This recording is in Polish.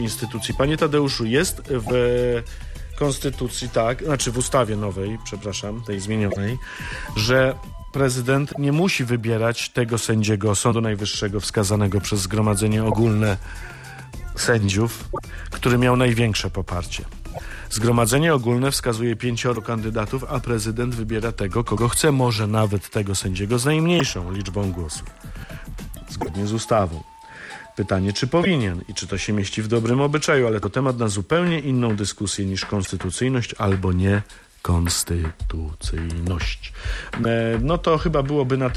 instytucji. Panie Tadeuszu, jest w konstytucji w ustawie nowej, tej zmienionej, że prezydent nie musi wybierać tego sędziego Sądu Najwyższego wskazanego przez Zgromadzenie Ogólne Sędziów, który miał największe poparcie. Zgromadzenie Ogólne wskazuje 5 kandydatów, a prezydent wybiera tego, kogo chce, może nawet tego sędziego z najmniejszą liczbą głosów. Zgodnie z ustawą. Pytanie, czy powinien i czy to się mieści w dobrym obyczaju, ale to temat na zupełnie inną dyskusję niż konstytucyjność albo niekonstytucyjność. No to chyba byłoby na tyle.